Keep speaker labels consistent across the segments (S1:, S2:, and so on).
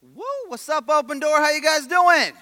S1: Woo! What's up, Open Door? How you guys doing?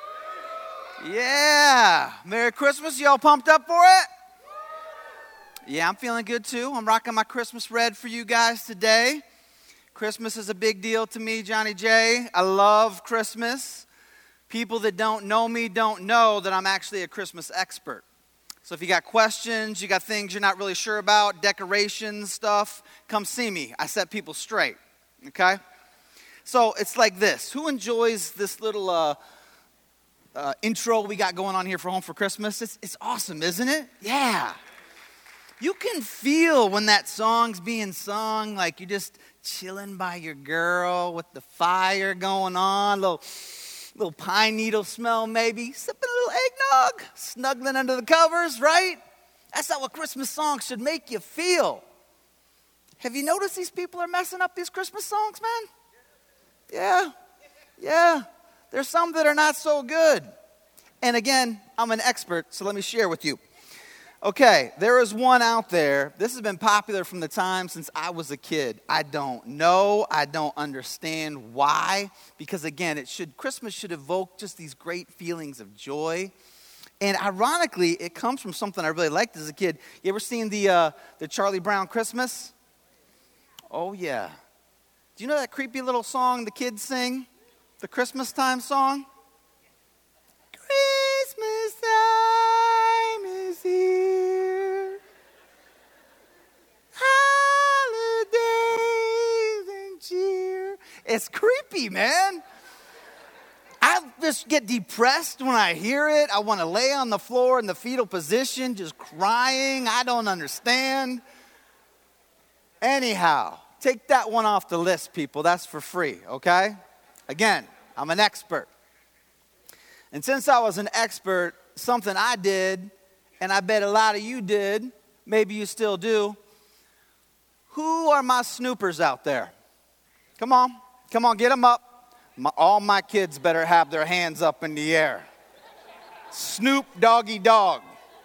S1: Yeah. Merry Christmas. Y'all pumped up for it? Yeah, I'm feeling good too. I'm rocking my Christmas red for you guys today. Christmas is a big deal to me, Johnny J. I love Christmas. People that don't know me don't know that I'm actually a Christmas expert. So if you got questions, you got things you're not really sure about, decorations, stuff, come see me. I set people straight, okay? So it's like this. Who enjoys this little intro we got going on here for Home for Christmas? It's awesome, isn't it? Yeah. You can feel when that song's being sung, like you're just chilling by your girl with the fire going on, little pine needle smell maybe, sipping a little eggnog, snuggling under the covers, right? That's how a Christmas song should make you feel. Have you noticed these people are messing up these Christmas songs, man? Yeah. There's some that are not so good. And again, I'm an expert, so let me share with you. Okay, there is one out there. This has been popular from the time since I was a kid. I don't know. I don't understand why. Because again, Christmas should evoke just these great feelings of joy. And ironically, it comes from something I really liked as a kid. You ever seen the Charlie Brown Christmas? Oh, yeah. Do you know that creepy little song the kids sing? The Christmas time song? Christmas time is here. Holidays and cheer. It's creepy, man. I just get depressed when I hear it. I want to lay on the floor in the fetal position, just crying. I don't understand. Anyhow, take that one off the list, people. That's for free, okay? Again, I'm an expert. And since I was an expert, something I did, and I bet a lot of you did, maybe you still do. Who are my snoopers out there? Come on, get them up. All my kids better have their hands up in the air. Snoop doggy dog.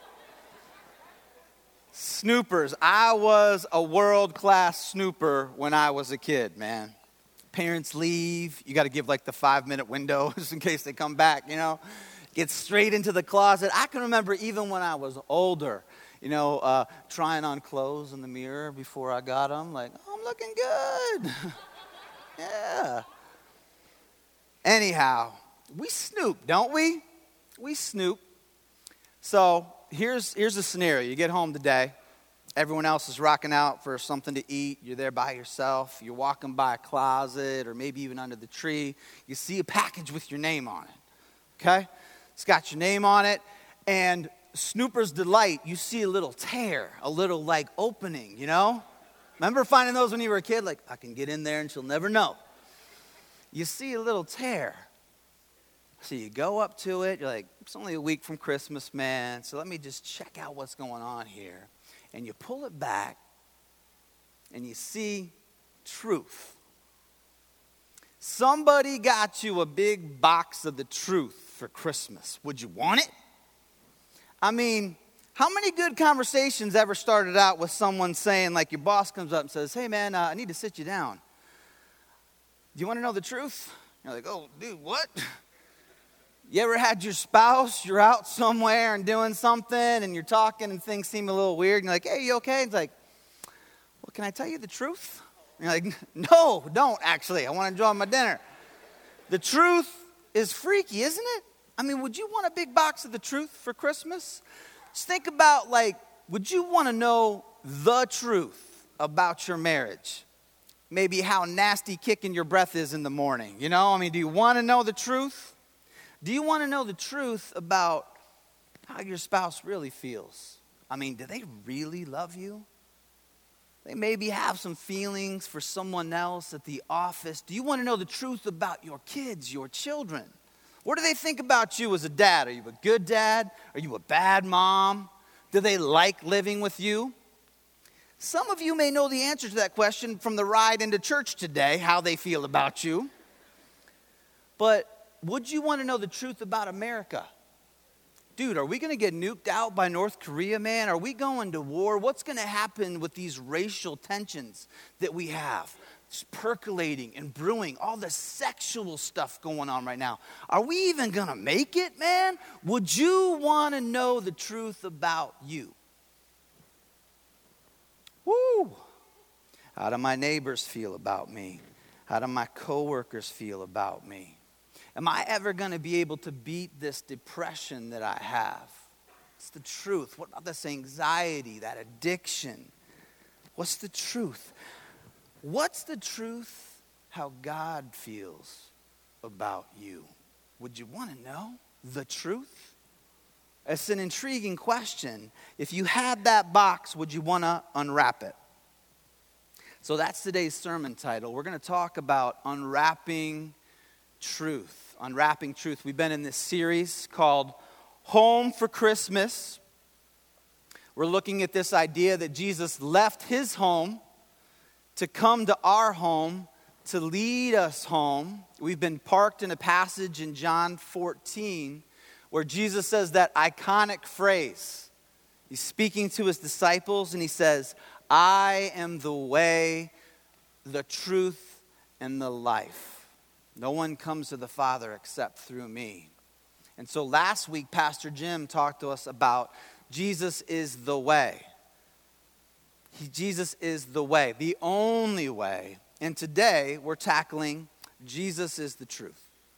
S1: Snoopers. I was a world-class snooper when I was a kid, man. Parents leave. You got to give like the 5-minute window just in case they come back, you know. Get straight into the closet. I can remember even when I was older, trying on clothes in the mirror before I got them. Like, oh, I'm looking good. Yeah. Anyhow, we snoop, don't we? We snoop. So here's a scenario. You get home today. Everyone else is rocking out for something to eat. You're there by yourself. You're walking by a closet or maybe even under the tree. You see a package with your name on it, okay? It's got your name on it. And Snooper's delight, you see a little tear, a little like opening, you know? Remember finding those when you were a kid? Like, I can get in there and she'll never know. You see a little tear. So you go up to it. You're like, it's only a week from Christmas, man. So let me just check out what's going on here. And you pull it back, and you see truth. Somebody got you a big box of the truth for Christmas. Would you want it? I mean, how many good conversations ever started out with someone saying, like your boss comes up and says, hey, man, I need to sit you down. Do you want to know the truth? You're like, oh, dude, what? You ever had your spouse, you're out somewhere and doing something and you're talking and things seem a little weird and you're like, hey, you okay? It's like, well, can I tell you the truth? And you're like, no, don't actually. I want to enjoy my dinner. The truth is freaky, isn't it? I mean, would you want a big box of the truth for Christmas? Just think about would you want to know the truth about your marriage? Maybe how nasty kicking your breath is in the morning, you know? I mean, do you want to know the truth? Do you want to know the truth about how your spouse really feels? I mean, do they really love you? They maybe have some feelings for someone else at the office. Do you want to know the truth about your kids, your children? What do they think about you as a dad? Are you a good dad? Are you a bad mom? Do they like living with you? Some of you may know the answer to that question from the ride into church today, how they feel about you. But would you want to know the truth about America? Dude, are we going to get nuked out by North Korea, man? Are we going to war? What's going to happen with these racial tensions that we have? It's percolating and brewing, all the sexual stuff going on right now. Are we even going to make it, man? Would you want to know the truth about you? Woo! How do my neighbors feel about me? How do my coworkers feel about me? Am I ever going to be able to beat this depression that I have? It's the truth. What about this anxiety, that addiction? What's the truth? What's the truth how God feels about you? Would you want to know the truth? It's an intriguing question. If you had that box, would you want to unwrap it? So that's today's sermon title. We're going to talk about unwrapping truth. Unwrapping truth. We've been in this series called Home for Christmas. We're looking at this idea that Jesus left his home to come to our home, to lead us home. We've been parked in a passage in John 14 where Jesus says that iconic phrase. He's speaking to his disciples and he says, I am the way, the truth, and the life. No one comes to the Father except through me. And so last week, Pastor Jim talked to us about Jesus is the way. Jesus is the way, the only way. And today, we're tackling Jesus is the truth.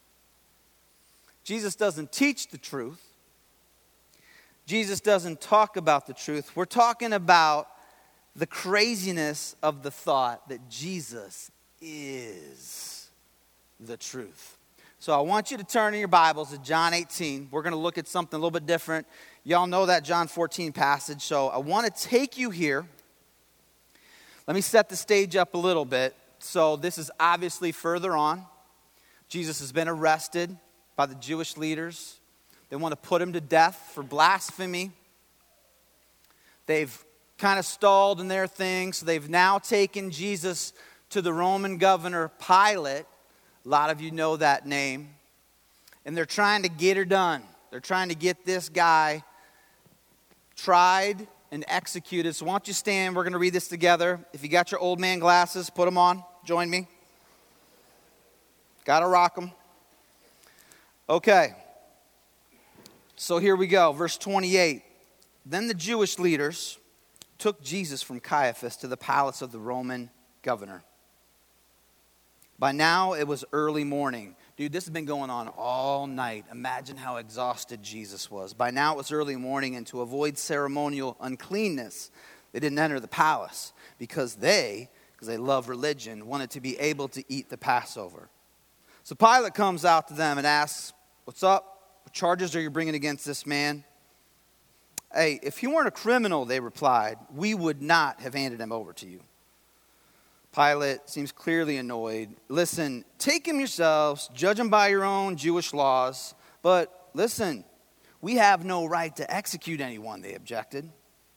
S1: Jesus doesn't teach the truth. Jesus doesn't talk about the truth. We're talking about the craziness of the thought that Jesus is the truth. So I want you to turn in your Bibles to John 18. We're going to look at something a little bit different. Y'all know that John 14 passage, so I want to take you here. Let me set the stage up a little bit. So this is obviously further on. Jesus has been arrested by the Jewish leaders. They want to put him to death for blasphemy. They've kind of stalled in their thing, so they've now taken Jesus to the Roman governor Pilate. A lot of you know that name. And they're trying to get her done. They're trying to get this guy tried and executed. So why don't you stand? We're going to read this together. If you got your old man glasses, put them on. Join me. Got to rock them. Okay. So here we go. Verse 28. Then the Jewish leaders took Jesus from Caiaphas to the palace of the Roman governor. By now, it was early morning. Dude, this has been going on all night. Imagine how exhausted Jesus was. By now, it was early morning, and to avoid ceremonial uncleanness, they didn't enter the palace because they love religion, wanted to be able to eat the Passover. So Pilate comes out to them and asks, what's up? What charges are you bringing against this man? Hey, if he weren't a criminal, they replied, we would not have handed him over to you. Pilate seems clearly annoyed. Listen, take him yourselves, judge him by your own Jewish laws. But listen, we have no right to execute anyone, they objected.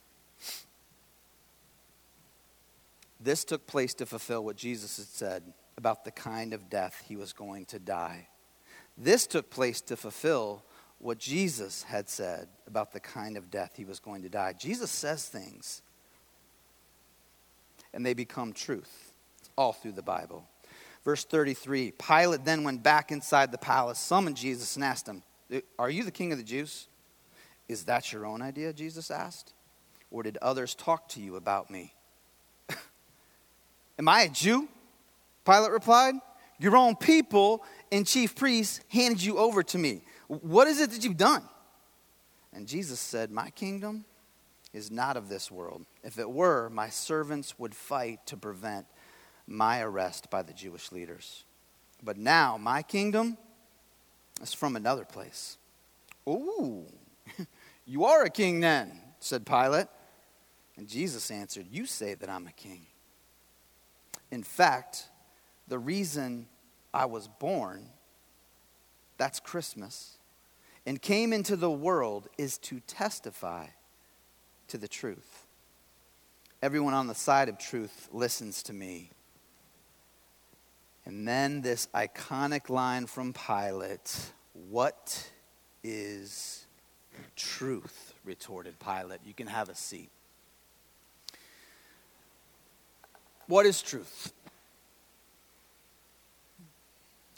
S1: This took place to fulfill what Jesus had said about the kind of death he was going to die. This took place to fulfill what Jesus had said about the kind of death he was going to die. Jesus says things, and they become truth. It's all through the Bible. Verse 33, Pilate then went back inside the palace, summoned Jesus, and asked him, are you the king of the Jews? Is that your own idea, Jesus asked? Or did others talk to you about me? Am I a Jew? Pilate replied. Your own people and chief priests handed you over to me. What is it that you've done? And Jesus said, my kingdom is not of this world. If it were, my servants would fight to prevent my arrest by the Jewish leaders. But now my kingdom is from another place. Ooh, you are a king then, said Pilate. And Jesus answered, you say that I'm a king. In fact, the reason I was born, that's Christmas, and came into the world is to testify to the truth. Everyone on the side of truth listens to me. And then this iconic line from Pilate, what is truth? Retorted Pilate. You can have a seat. What is truth?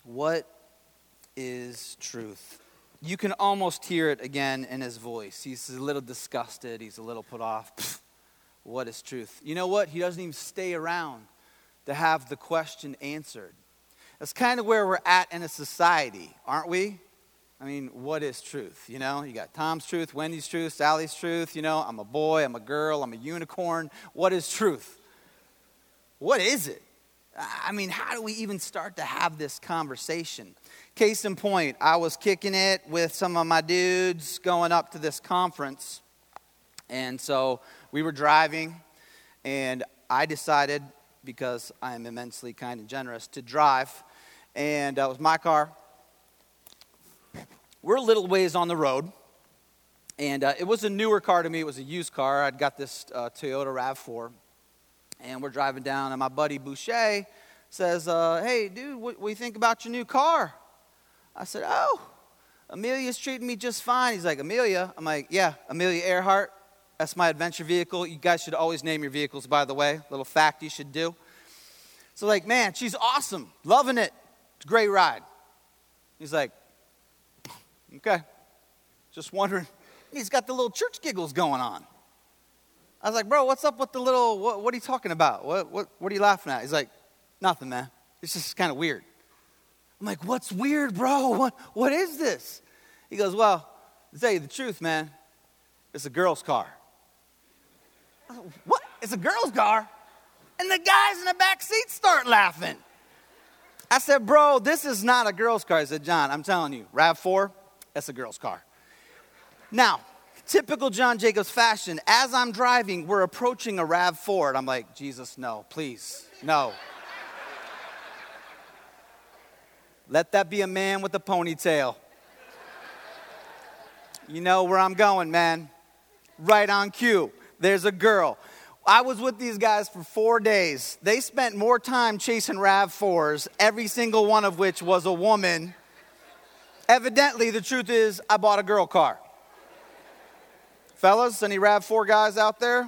S1: What is truth? You can almost hear it again in his voice. He's a little disgusted. He's a little put off. Pfft, what is truth? You know what? He doesn't even stay around to have the question answered. That's kind of where we're at in a society, aren't we? I mean, what is truth? You know, you got Tom's truth, Wendy's truth, Sally's truth. You know, I'm a boy, I'm a girl, I'm a unicorn. What is truth? What is it? I mean, how do we even start to have this conversation? Case in point, I was kicking it with some of my dudes going up to this conference. And so we were driving, and I decided, because I am immensely kind and generous, to drive. And it was my car. We're a little ways on the road. And it was a newer car to me. It was a used car. I'd got this Toyota RAV4. And we're driving down, and my buddy Boucher says, hey, dude, what do you think about your new car? I said, oh, Amelia's treating me just fine. He's like, Amelia? I'm like, yeah, Amelia Earhart. That's my adventure vehicle. You guys should always name your vehicles, by the way. Little fact you should do. So like, man, she's awesome. Loving it. It's a great ride. He's like, okay. Just wondering. He's got the little church giggles going on. I was like, bro, what's up with the little, what are you talking about? What are you laughing at? He's like, nothing, man. It's just kind of weird. I'm like, what's weird, bro? What is this? He goes, well, to tell you the truth, man, it's a girl's car. I was like, what? It's a girl's car? And the guys in the back seat start laughing. I said, bro, this is not a girl's car. I said, John, I'm telling you, RAV4, that's a girl's car. Now, typical John Jacobs fashion, as I'm driving, we're approaching a RAV4. And I'm like, Jesus, no, please, no. Let that be a man with a ponytail. You know where I'm going, man. Right on cue. There's a girl. I was with these guys for 4 days. They spent more time chasing RAV4s, every single one of which was a woman. Evidently, the truth is, I bought a girl car. Fellas, any RAV4 guys out there?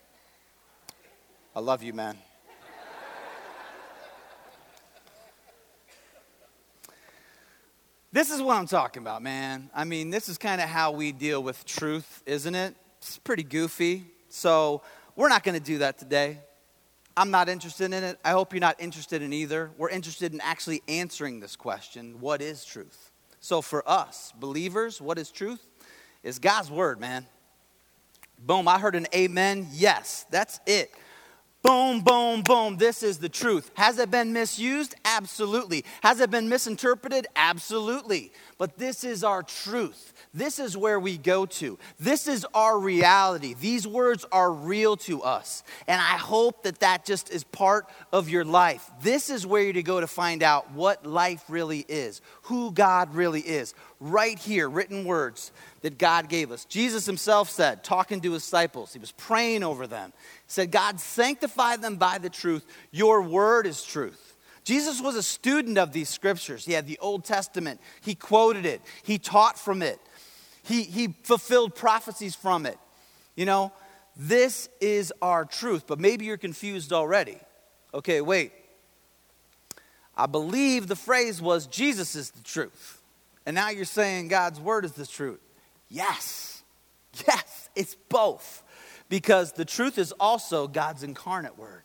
S1: I love you, man. This is what I'm talking about, man. I mean, this is kind of how we deal with truth, isn't it? It's pretty goofy. So we're not going to do that today. I'm not interested in it. I hope you're not interested in either. We're interested in actually answering this question, what is truth? So for us, believers, what is truth? It's God's word, man. Boom, I heard an amen. Yes, that's it. Boom, boom, boom. This is the truth. Has it been misused? Absolutely. Has it been misinterpreted? Absolutely. But this is our truth. This is where we go to. This is our reality. These words are real to us. And I hope that that just is part of your life. This is where you're to go to find out what life really is, who God really is. Right here, written words that God gave us. Jesus himself said, talking to his disciples, he was praying over them. He said, God, sanctify them by the truth. Your word is truth. Jesus was a student of these scriptures. He had the Old Testament. He quoted it. He taught from it. He fulfilled prophecies from it. You know, this is our truth. But maybe you're confused already. Okay, wait. I believe the phrase was Jesus is the truth. And now you're saying God's word is the truth. Yes. Yes, it's both. Because the truth is also God's incarnate word.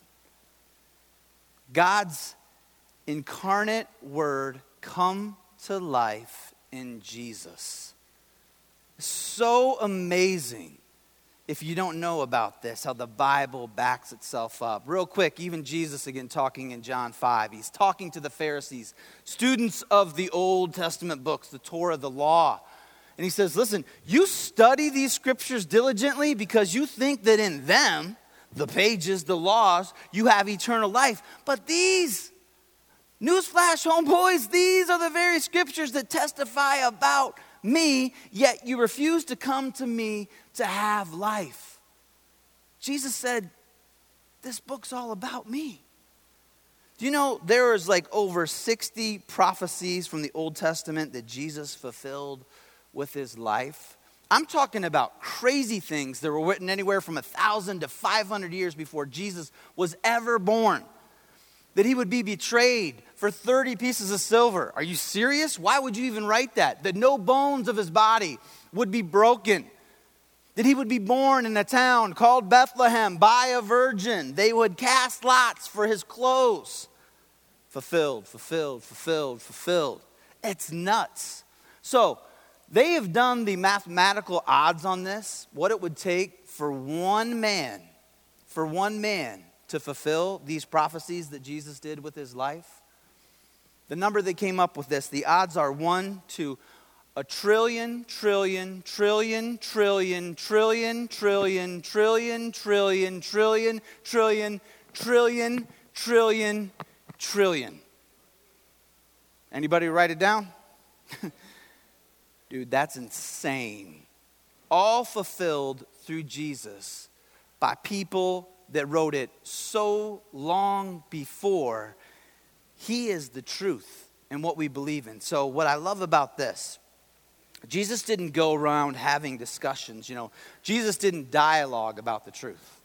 S1: God's incarnate word come to life in Jesus. So amazing if you don't know about this, how the Bible backs itself up. Real quick, even Jesus again talking in John 5. He's talking to the Pharisees, students of the Old Testament books, the Torah, the law. And he says, listen, you study these scriptures diligently because you think that in them, the pages, the laws, you have eternal life. But these, newsflash, homeboys, these are the very scriptures that testify about me, yet you refuse to come to me to have life. Jesus said, this book's all about me. Do you know there is like over 60 prophecies from the Old Testament that Jesus fulfilled with his life? I'm talking about crazy things that were written anywhere from 1,000 to 500 years before Jesus was ever born. That he would be betrayed for 30 pieces of silver. Are you serious? Why would you even write that? That no bones of his body would be broken. That he would be born in a town called Bethlehem by a virgin. They would cast lots for his clothes. Fulfilled, fulfilled, fulfilled, fulfilled. It's nuts. So, they have done the mathematical odds on this, what it would take for one man to fulfill these prophecies that Jesus did with his life. The number they came up with this, the odds are 1 to a trillion, trillion, trillion, trillion, trillion, trillion, trillion, trillion, trillion, trillion, trillion, trillion, trillion. Anybody write it down? Dude, that's insane. All fulfilled through Jesus by people that wrote it so long before. He is the truth and what we believe in. So what I love about this, Jesus didn't go around having discussions. Jesus didn't dialogue about the truth.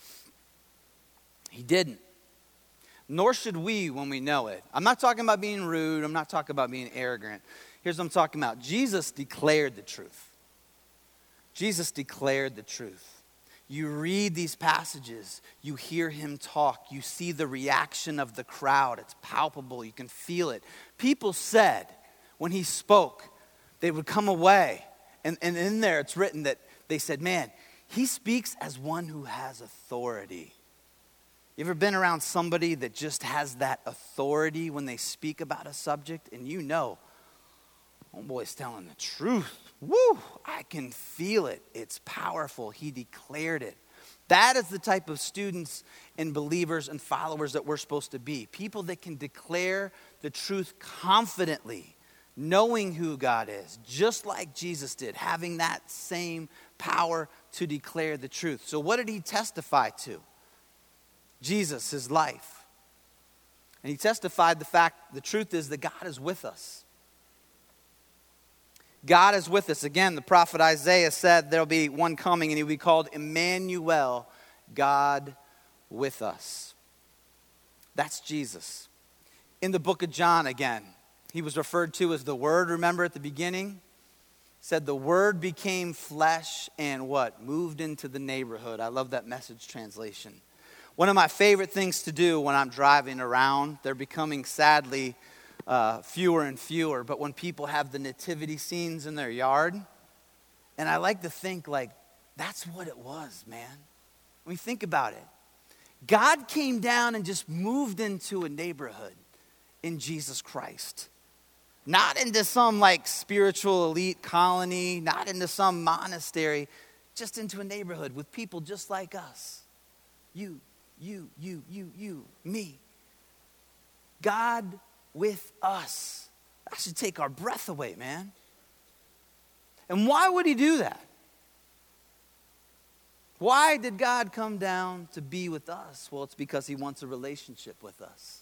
S1: He didn't. Nor should we when we know it. I'm not talking about being rude. I'm not talking about being arrogant. Here's what I'm talking about. Jesus declared the truth. Jesus declared the truth. You read these passages, you hear him talk, you see the reaction of the crowd. It's palpable, you can feel it. People said when he spoke, they would come away. And in there it's written that they said, man, he speaks as one who has authority. You ever been around somebody that just has that authority when they speak about a subject? And homeboy's telling the truth. Woo! I can feel it. It's powerful. He declared it. That is the type of students and believers and followers that we're supposed to be. People that can declare the truth confidently, knowing who God is, just like Jesus did, having that same power to declare the truth. So what did he testify to? Jesus, his life. And he testified the truth is that God is with us. God is with us. Again, the prophet Isaiah said there'll be one coming and he'll be called Emmanuel, God with us. That's Jesus. In the book of John again, he was referred to as the Word. Remember at the beginning? Said the Word became flesh and what? Moved into the neighborhood. I love that Message translation. One of my favorite things to do when I'm driving around, they're becoming sadly fewer and fewer, but when people have the nativity scenes in their yard, and I like to think like, that's what it was, man. When you think about it, God came down and just moved into a neighborhood in Jesus Christ. Not into some like spiritual elite colony, not into some monastery, just into a neighborhood with people just like us. You, me. God with us. That should take our breath away, man. And why would he do that? Why did God come down to be with us? Well, it's because he wants a relationship with us.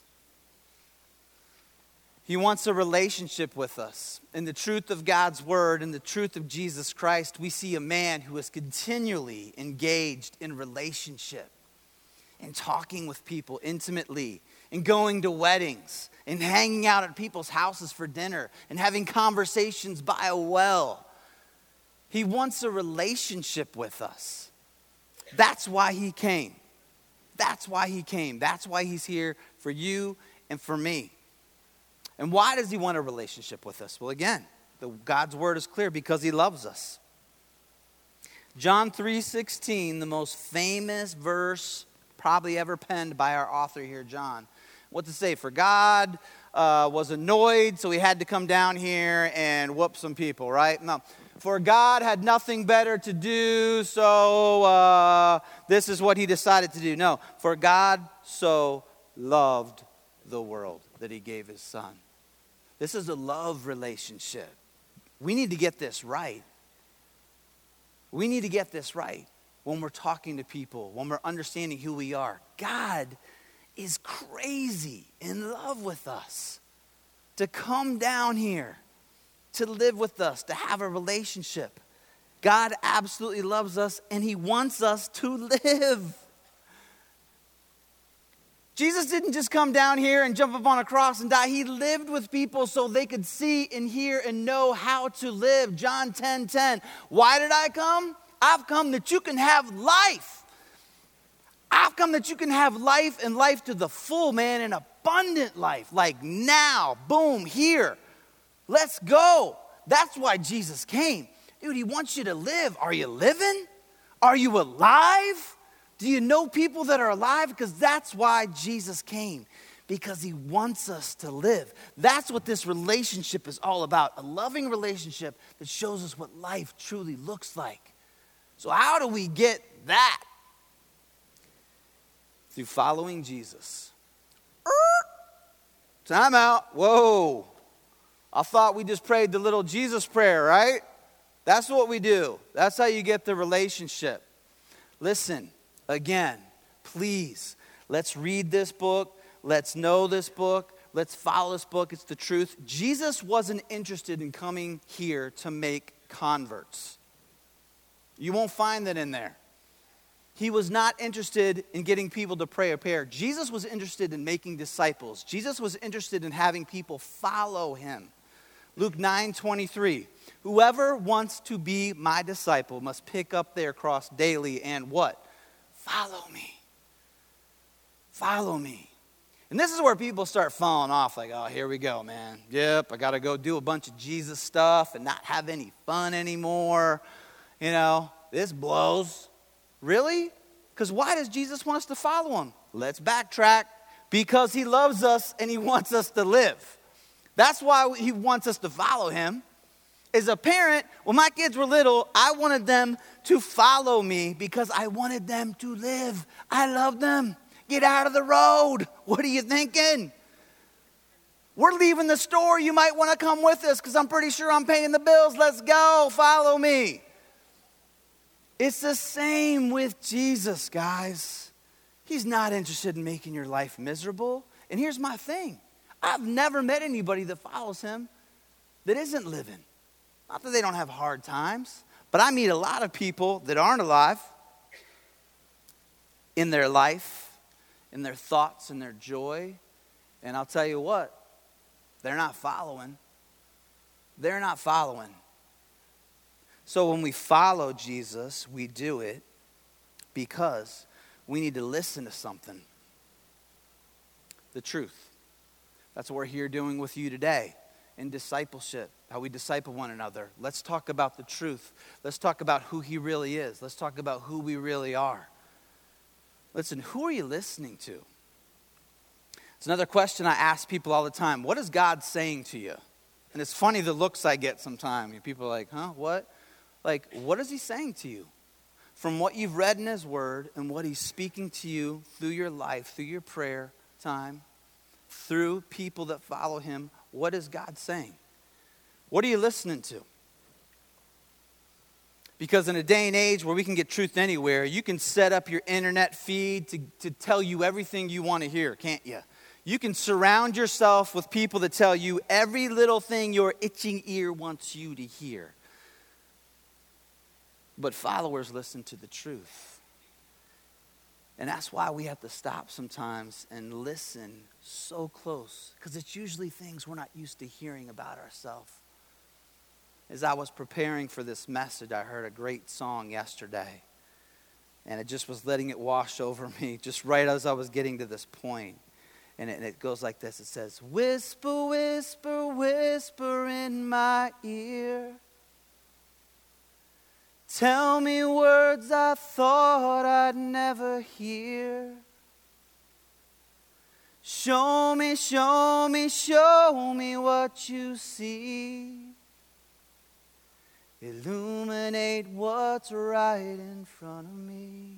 S1: He wants a relationship with us. In the truth of God's word, in the truth of Jesus Christ, we see a man who is continually engaged in relationship, in talking with people intimately, in going to weddings, in hanging out at people's houses for dinner, and having conversations by a well. He wants a relationship with us. That's why he came. That's why he came. That's why he's here for you and for me. And why does he want a relationship with us? Well, again, God's word is clear, because he loves us. John 3:16, the most famous verse probably ever penned by our author here, John. What to say? For God was annoyed, so he had to come down here and whoop some people, right? No. For God had nothing better to do, so this is what he decided to do. No. For God so loved the world that he gave his son. This is a love relationship. We need to get this right. We need to get this right when we're talking to people, when we're understanding who we are. God is crazy in love with us, to come down here, to live with us, to have a relationship. God absolutely loves us, and he wants us to live. Jesus didn't just come down here and jump up on a cross and die. He lived with people so they could see and hear and know how to live. John 10:10. Why did I come? I've come that you can have life. I've come that you can have life and life to the full, man, an abundant life. Like now, boom, here. Let's go. That's why Jesus came. Dude, he wants you to live. Are you living? Are you alive? Do you know people that are alive? Because that's why Jesus came. Because he wants us to live. That's what this relationship is all about. A loving relationship that shows us what life truly looks like. So how do we get that? Through following Jesus. Time out. Whoa. I thought we just prayed the little Jesus prayer, right? That's what we do. That's how you get the relationship. Listen, again, please, let's read this book. Let's know this book. Let's follow this book. It's the truth. Jesus wasn't interested in coming here to make converts. You won't find that in there. He was not interested in getting people to pray a prayer. Jesus was interested in making disciples. Jesus was interested in having people follow him. Luke 9:23. Whoever wants to be my disciple must pick up their cross daily and what? Follow me. Follow me. And this is where people start falling off like, oh, here we go, man. Yep, I got to go do a bunch of Jesus stuff and not have any fun anymore. You know, this blows. Really? Because why does Jesus want us to follow him? Let's backtrack. Because he loves us and he wants us to live. That's why he wants us to follow him. As a parent, when my kids were little, I wanted them to follow me because I wanted them to live. I love them. Get out of the road. What are you thinking? We're leaving the store. You might want to come with us because I'm pretty sure I'm paying the bills. Let's go. Follow me. It's the same with Jesus, guys. He's not interested in making your life miserable. And here's my thing. I've never met anybody that follows him that isn't living. Not that they don't have hard times, but I meet a lot of people that aren't alive in their life, in their thoughts, in their joy. And I'll tell you what, they're not following. They're not following. So when we follow Jesus, we do it because we need to listen to something. The truth. That's what we're here doing with you today in discipleship, how we disciple one another. Let's talk about the truth. Let's talk about who he really is. Let's talk about who we really are. Listen, who are you listening to? It's another question I ask people all the time. What is God saying to you? And it's funny the looks I get sometimes. People are like, huh, what? Like, what is he saying to you? From what you've read in his word and what he's speaking to you through your life, through your prayer time, through people that follow him, what is God saying? What are you listening to? Because in a day and age where we can get truth anywhere, you can set up your internet feed to tell you everything you want to hear, can't you? You can surround yourself with people that tell you every little thing your itching ear wants you to hear. But followers listen to the truth. And that's why we have to stop sometimes and listen so close. Because it's usually things we're not used to hearing about ourselves. As I was preparing for this message, I heard a great song yesterday. And it just was letting it wash over me just right as I was getting to this point. And it goes like this. It says, whisper, whisper, whisper in my ear. Tell me words I thought I'd never hear. Show me, show me, show me what you see. Illuminate what's right in front of me.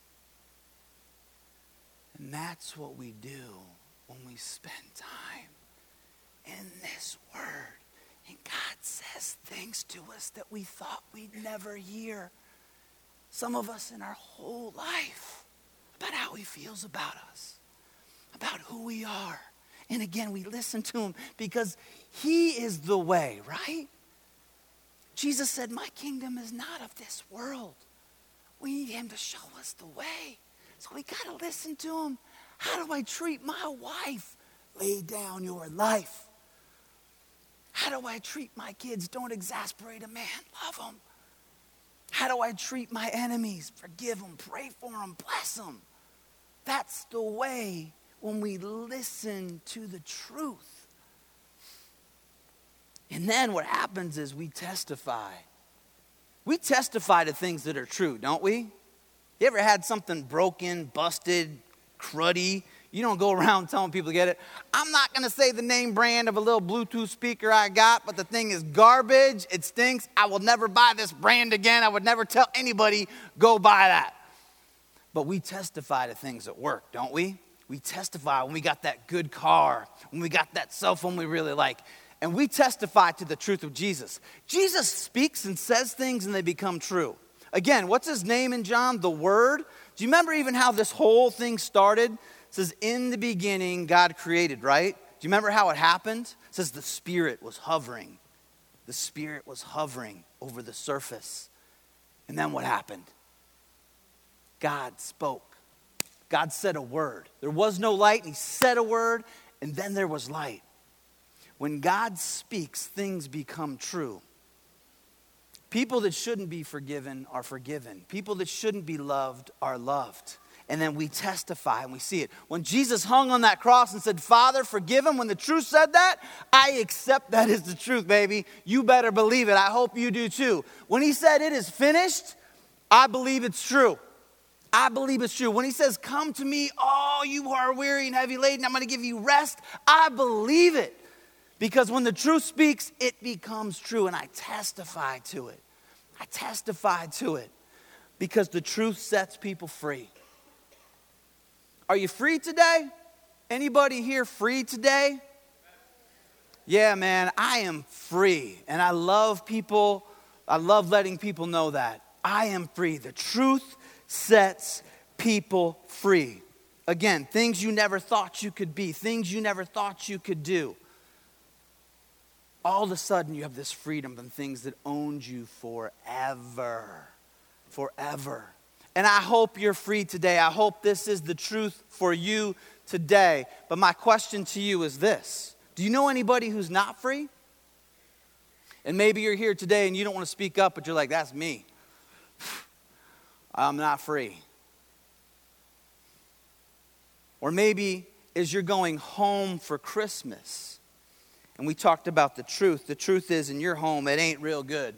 S1: And that's what we do when we spend time in this word. And God says things to us that we thought we'd never hear. Some of us in our whole life about how he feels about us, about who we are. And again, we listen to him because he is the way, right? Jesus said, my kingdom is not of this world. We need him to show us the way. So we got to listen to him. How do I treat my wife? Lay down your life. How do I treat my kids? Don't exasperate a man. Love them. How do I treat my enemies? Forgive them, pray for them, bless them. That's the way when we listen to the truth. And then what happens is we testify. We testify to things that are true, don't we? You ever had something broken, busted, cruddy? You don't go around telling people to get it. I'm not going to say the name brand of a little Bluetooth speaker I got, but the thing is garbage. It stinks. I will never buy this brand again. I would never tell anybody, go buy that. But we testify to things at work, don't we? We testify when we got that good car, when we got that cell phone we really like. And we testify to the truth of Jesus. Jesus speaks and says things and they become true. Again, what's his name in John? The Word. Do you remember even how this whole thing started? It says, in the beginning, God created, right? Do you remember how it happened? It says the Spirit was hovering. The Spirit was hovering over the surface. And then what happened? God spoke. God said a word. There was no light, and he said a word, and then there was light. When God speaks, things become true. People that shouldn't be forgiven are forgiven. People that shouldn't be loved are loved. And then we testify and we see it. When Jesus hung on that cross and said, Father, forgive him, when the truth said that, I accept that as the truth, baby. You better believe it. I hope you do too. When he said it is finished, I believe it's true. I believe it's true. When he says, come to me, all you who are weary and heavy laden, I'm going to give you rest. I believe it. Because when the truth speaks, it becomes true. And I testify to it. I testify to it. Because the truth sets people free. Are you free today? Anybody here free today? Yeah, man, I am free. And I love people. I love letting people know that. I am free. The truth sets people free. Again, things you never thought you could be, things you never thought you could do. All of a sudden, you have this freedom from things that owned you forever. Forever. And I hope you're free today. I hope this is the truth for you today. But my question to you is this. Do you know anybody who's not free? And maybe you're here today and you don't want to speak up, but you're like, that's me. I'm not free. Or maybe as you're going home for Christmas, and we talked about the truth. The truth is, in your home, it ain't real good.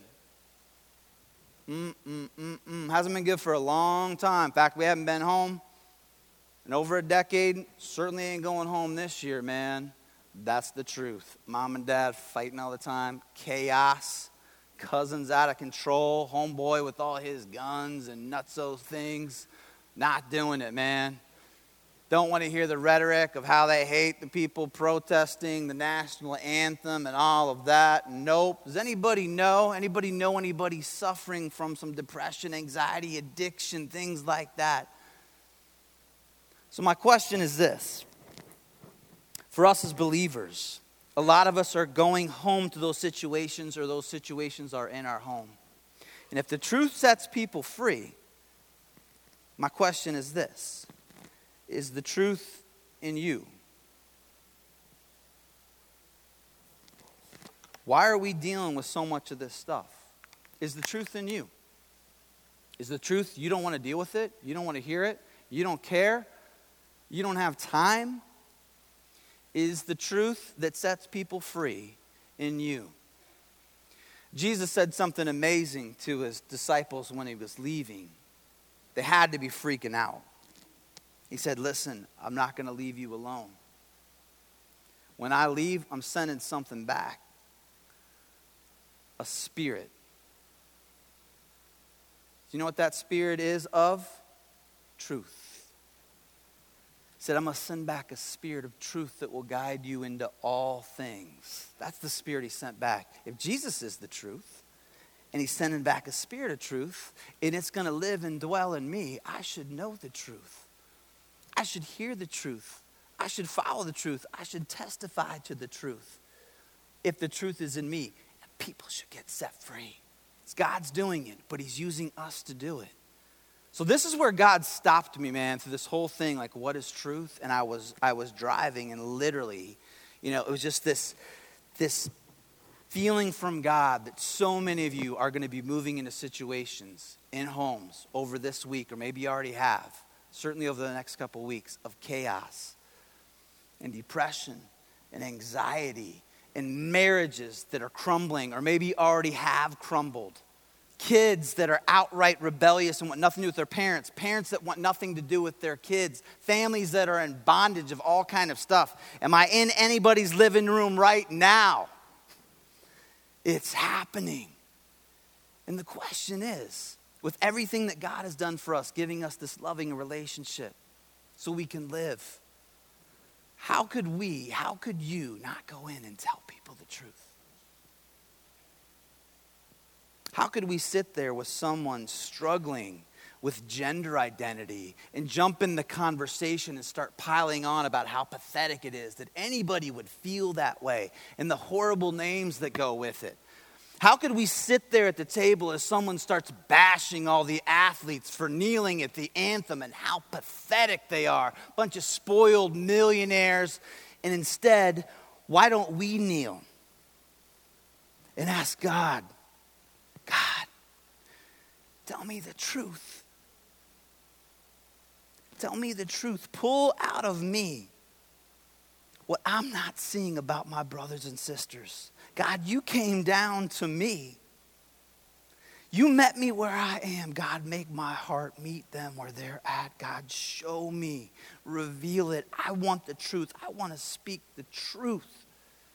S1: Hasn't been good for a long time. In fact, we haven't been home in over a decade. Certainly ain't going home this year, man. That's the truth. Mom and dad fighting all the time. Chaos. Cousins out of control. Homeboy with all his guns and nutso things. Not doing it, man. Don't want to hear the rhetoric of how they hate the people protesting the national anthem and all of that. Nope. Does anybody know? Anybody suffering from some depression, anxiety, addiction, things like that? So my question is this. For us as believers, a lot of us are going home to those situations, or those situations are in our home. And if the truth sets people free, my question is this. Is the truth in you? Why are we dealing with so much of this stuff? Is the truth in you? Is the truth you don't want to deal with it? You don't want to hear it? You don't care? You don't have time? Is the truth that sets people free in you? Jesus said something amazing to his disciples when he was leaving. They had to be freaking out. He said, listen, I'm not going to leave you alone. When I leave, I'm sending something back. A spirit. Do you know what that spirit is of? Truth. He said, I'm going to send back a spirit of truth that will guide you into all things. That's the spirit he sent back. If Jesus is the truth, and he's sending back a spirit of truth, and it's going to live and dwell in me, I should know the truth. I should hear the truth. I should follow the truth. I should testify to the truth. If the truth is in me, people should get set free. It's God's doing it, but he's using us to do it. So this is where God stopped me, man, through this whole thing, like, what is truth? And I was driving, and literally, it was just this feeling from God that so many of you are going to be moving into situations in homes over this week, or maybe you already have, certainly over the next couple of weeks, of chaos and depression and anxiety and marriages that are crumbling or maybe already have crumbled. Kids that are outright rebellious and want nothing to do with their parents. Parents that want nothing to do with their kids. Families that are in bondage of all kind of stuff. Am I in anybody's living room right now? It's happening. And the question is, with everything that God has done for us, giving us this loving relationship so we can live, how could you not go in and tell people the truth? How could we sit there with someone struggling with gender identity and jump in the conversation and start piling on about how pathetic it is that anybody would feel that way and the horrible names that go with it? How could we sit there at the table as someone starts bashing all the athletes for kneeling at the anthem and how pathetic they are, a bunch of spoiled millionaires, and instead, why don't we kneel and ask God, tell me the truth. Tell me the truth. Pull out of me what I'm not seeing about my brothers and sisters. God, you came down to me. You met me where I am. God, make my heart meet them where they're at. God, show me. Reveal it. I want the truth. I want to speak the truth.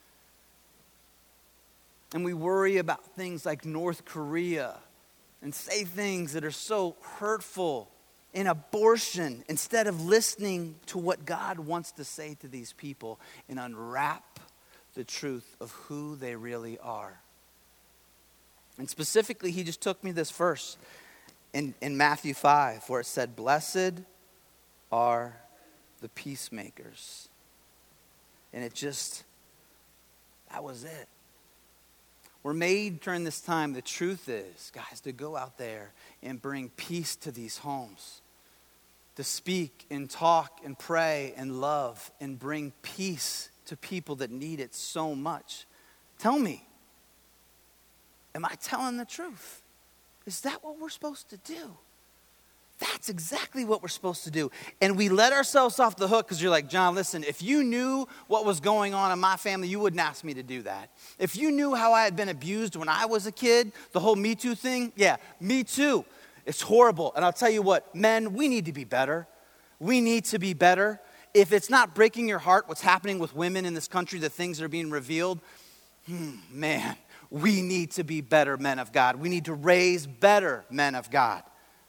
S1: And we worry about things like North Korea and say things that are so hurtful in abortion instead of listening to what God wants to say to these people and unwrap the truth of who they really are. And specifically, he just took me this verse in Matthew 5 where it said, "Blessed are the peacemakers." And that was it. We're made during this time, the truth is, guys, to go out there and bring peace to these homes. To speak and talk and pray and love and bring peace to people that need it so much. Tell me, am I telling the truth? Is that what we're supposed to do? That's exactly what we're supposed to do. And we let ourselves off the hook because you're like, John, listen, if you knew what was going on in my family, you wouldn't ask me to do that. If you knew how I had been abused when I was a kid, the whole Me Too thing, yeah, me too. It's horrible. And I'll tell you what, men, we need to be better. We need to be better. If it's not breaking your heart what's happening with women in this country, the things that are being revealed, man, we need to be better men of God. We need to raise better men of God.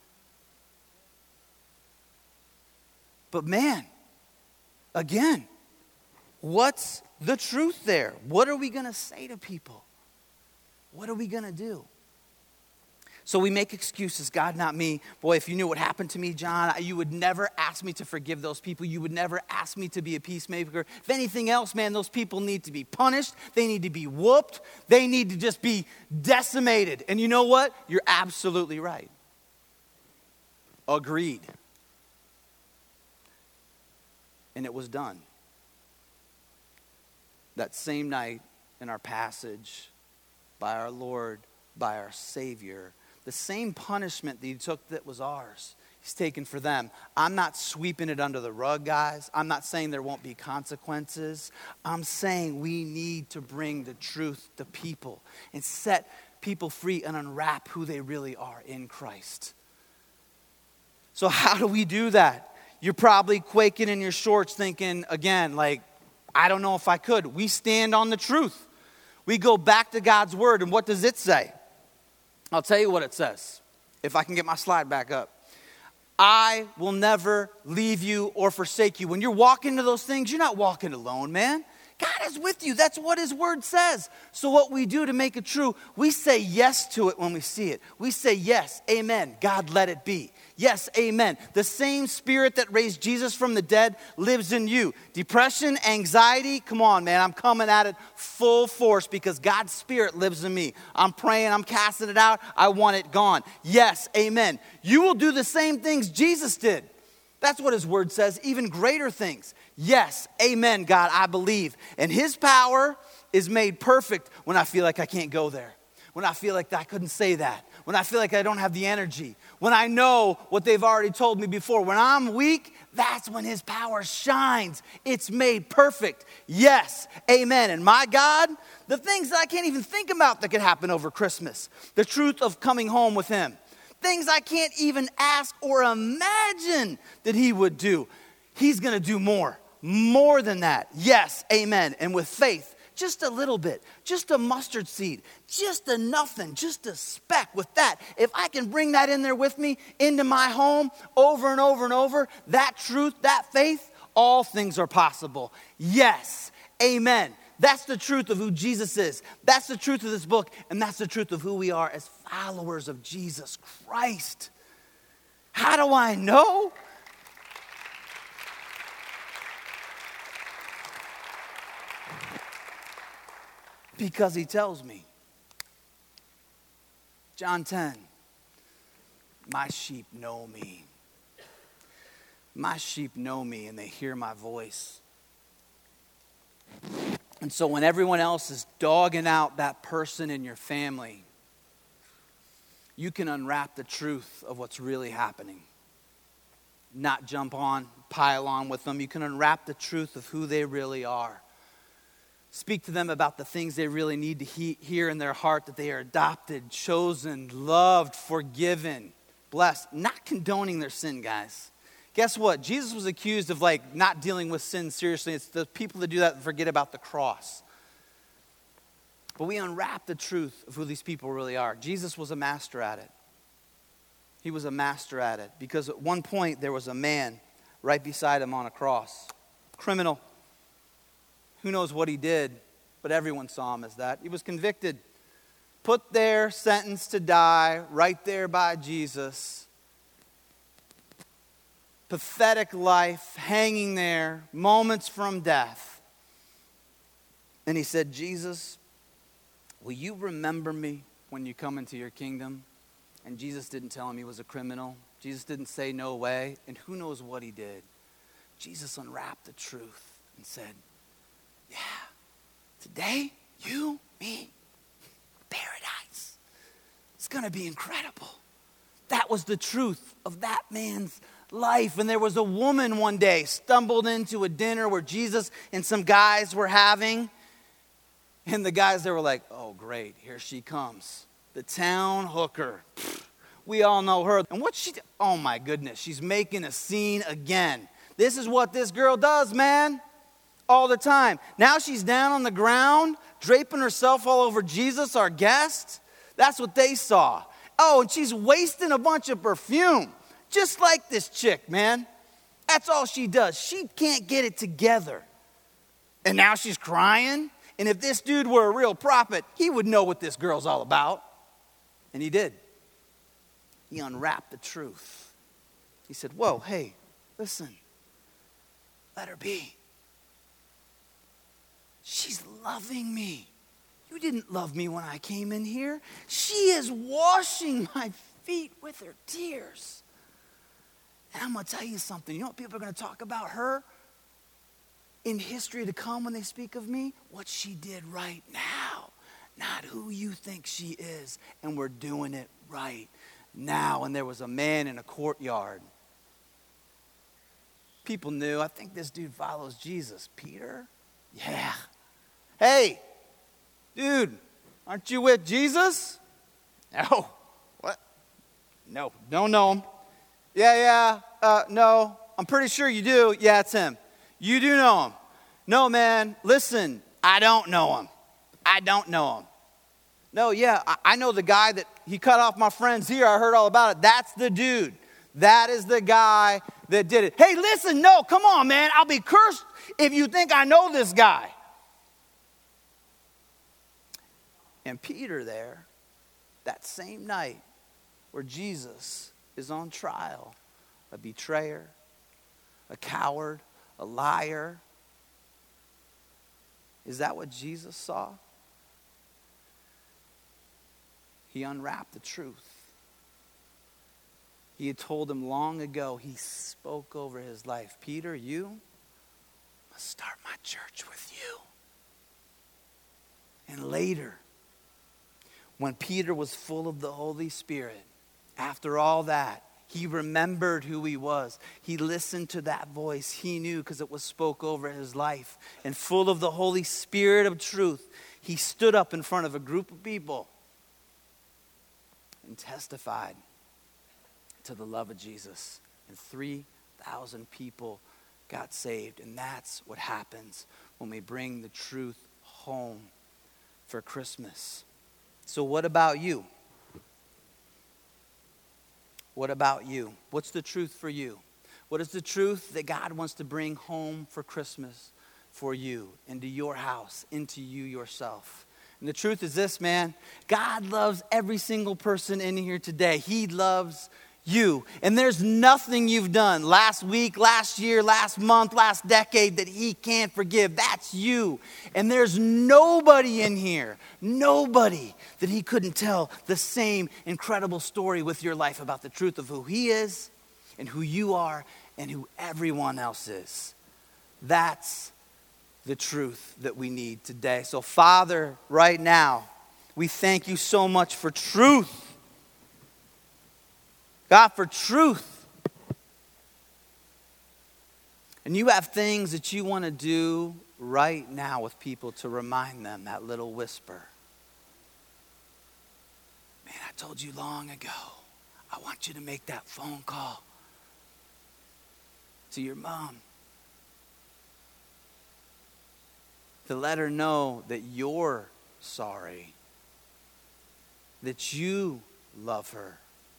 S1: But man, again, what's the truth there? What are we going to say to people? What are we going to do? So we make excuses. God, not me. Boy, if you knew what happened to me, John, you would never ask me to forgive those people. You would never ask me to be a peacemaker. If anything else, man, those people need to be punished. They need to be whooped. They need to just be decimated. And you know what? You're absolutely right. Agreed. And it was done. That same night in our passage, by our Lord, by our Savior, the same punishment that he took that was ours, he's taken for them. I'm not sweeping it under the rug, guys. I'm not saying there won't be consequences. I'm saying we need to bring the truth to people and set people free and unwrap who they really are in Christ. So how do we do that? You're probably quaking in your shorts thinking, again, like, I don't know if I could. We stand on the truth. We go back to God's word, and what does it say? I'll tell you what it says, if I can get my slide back up. I will never leave you or forsake you. When you're walking into those things, you're not walking alone, man. God is with you. That's what his word says. So what we do to make it true, we say yes to it when we see it. We say yes, amen, God, let it be. Yes, amen. The same spirit that raised Jesus from the dead lives in you. Depression, anxiety, come on, man. I'm coming at it full force because God's spirit lives in me. I'm praying, I'm casting it out. I want it gone. Yes, amen. You will do the same things Jesus did. That's what his word says, even greater things. Yes, amen, God, I believe. And his power is made perfect when I feel like I can't go there. When I feel like I couldn't say that. When I feel like I don't have the energy. When I know what they've already told me before. When I'm weak, that's when his power shines. It's made perfect. Yes, amen. And my God, the things that I can't even think about that could happen over Christmas. The truth of coming home with him. Things I can't even ask or imagine that he would do. He's going to do more than that. Yes, amen. And with faith, just a little bit, just a mustard seed, just a nothing, just a speck. With that, if I can bring that in there with me into my home over and over and over, that truth, that faith, all things are possible. Yes, amen. That's the truth of who Jesus is. That's the truth of this book, and that's the truth of who we are as followers of Jesus Christ. How do I know? Because he tells me. John 10, my sheep know me. My sheep know me and they hear my voice. And so when everyone else is dogging out that person in your family, you can unwrap the truth of what's really happening. Not jump on, pile on with them. You can unwrap the truth of who they really are. Speak to them about the things they really need to hear in their heart, that they are adopted, chosen, loved, forgiven, blessed. Not condoning their sin, guys. Guess what? Jesus was accused of not dealing with sin seriously. It's the people that do that forget about the cross. But we unwrap the truth of who these people really are. Jesus was a master at it. He was a master at it. Because at one point there was a man right beside him on a cross. Criminal. Who knows what he did, but everyone saw him as that. He was convicted, put there, sentenced to die, right there by Jesus. Pathetic life, hanging there, moments from death. And he said, Jesus, will you remember me when you come into your kingdom? And Jesus didn't tell him he was a criminal. Jesus didn't say no way. And who knows what he did. Jesus unwrapped the truth and said, yeah, today, you, me, paradise. It's going to be incredible. That was the truth of that man's life. And there was a woman one day stumbled into a dinner where Jesus and some guys were having. And the guys there were like, oh, great, here she comes. The town hooker. We all know her. And what's she do? Oh, my goodness, she's making a scene again. This is what this girl does, man. All the time. Now she's down on the ground, draping herself all over Jesus, our guest. That's what they saw. Oh, and she's wasting a bunch of perfume. Just like this chick, man. That's all she does. She can't get it together. And now she's crying. And if this dude were a real prophet, he would know what this girl's all about. And he did. He unwrapped the truth. He said, whoa, hey, listen. Let her be. She's loving me. You didn't love me when I came in here. She is washing my feet with her tears. And I'm going to tell you something. You know what people are going to talk about her in history to come when they speak of me? What she did right now, not who you think she is. And we're doing it right now. And there was a man in a courtyard. People knew, I think this dude follows Jesus. Peter? Yeah. Hey, dude, aren't you with Jesus? No. What? No, don't know him. Yeah, no. I'm pretty sure you do. Yeah, it's him. You do know him. No, man, listen, I don't know him. I don't know him. No, yeah, I know the guy that he cut off my friend's ear. I heard all about it. That's the dude. That is the guy that did it. Hey, listen, no, come on, man. I'll be cursed if you think I know this guy. And Peter there, that same night where Jesus is on trial, a betrayer, a coward, a liar. Is that what Jesus saw? He unwrapped the truth. He had told him long ago, he spoke over his life. Peter, you must start my church with you. And later, when Peter was full of the Holy Spirit, after all that, he remembered who he was. He listened to that voice. He knew because it was spoke over his life. And full of the Holy Spirit of truth, he stood up in front of a group of people and testified to the love of Jesus. And 3,000 people got saved. And that's what happens when we bring the truth home for Christmas. So what about you? What about you? What's the truth for you? What is the truth that God wants to bring home for Christmas for you, into your house, into you yourself? And the truth is this, man. God loves every single person in here today. He loves you. And there's nothing you've done last week, last year, last month, last decade that he can't forgive. That's you. And there's nobody in here, nobody that he couldn't tell the same incredible story with your life about the truth of who he is and who you are and who everyone else is. That's the truth that we need today. So Father, right now, we thank you so much for truth. God, for truth. And you have things that you want to do right now with people to remind them, that little whisper. Man, I told you long ago, I want you to make that phone call to your mom to let her know that you're sorry, that you love her.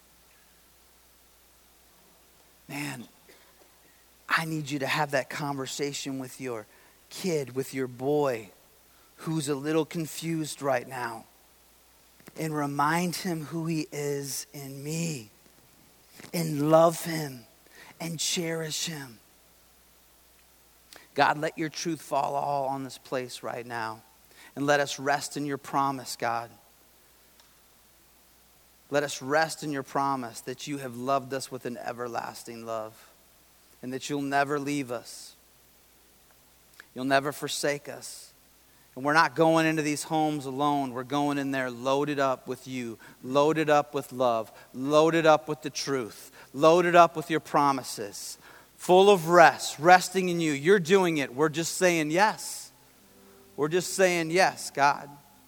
S1: Man, I need you to have that conversation with your kid, with your boy who's a little confused right now. And remind him who he is in me. And love him and cherish him. God, let your truth fall all on this place right now. And let us rest in your promise, God. Let us rest in your promise that you have loved us with an everlasting love and that you'll never leave us. You'll never forsake us. And we're not going into these homes alone. We're going in there loaded up with you, loaded up with love, loaded up with the truth, loaded up with your promises, full of rest, resting in you. You're doing it. We're just saying yes. We're just saying yes, God.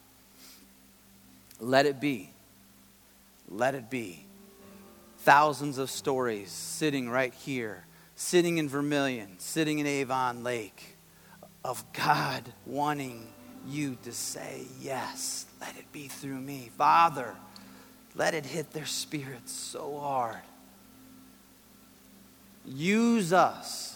S1: Let it be. Let it be. Thousands of stories sitting right here, sitting in Vermilion, sitting in Avon Lake, of God wanting you to say yes. Let it be through me. Father, let it hit their spirits so hard. Use us.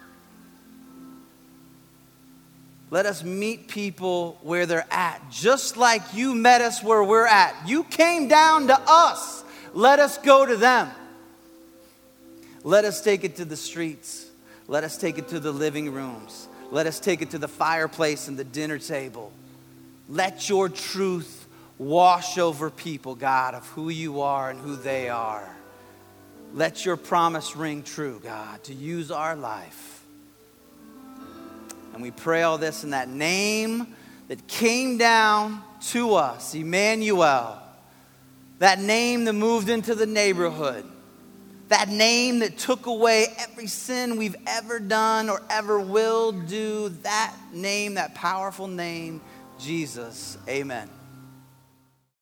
S1: Let us meet people where they're at, just like you met us where we're at. You came down to us. Let us go to them. Let us take it to the streets. Let us take it to the living rooms. Let us take it to the fireplace and the dinner table. Let your truth wash over people, God, of who you are and who they are. Let your promise ring true, God, to use our life. And we pray all this in that name that came down to us, Emmanuel. That name that moved into the neighborhood. That name that took away every sin we've ever done or ever will do. That name, that powerful name, Jesus. Amen.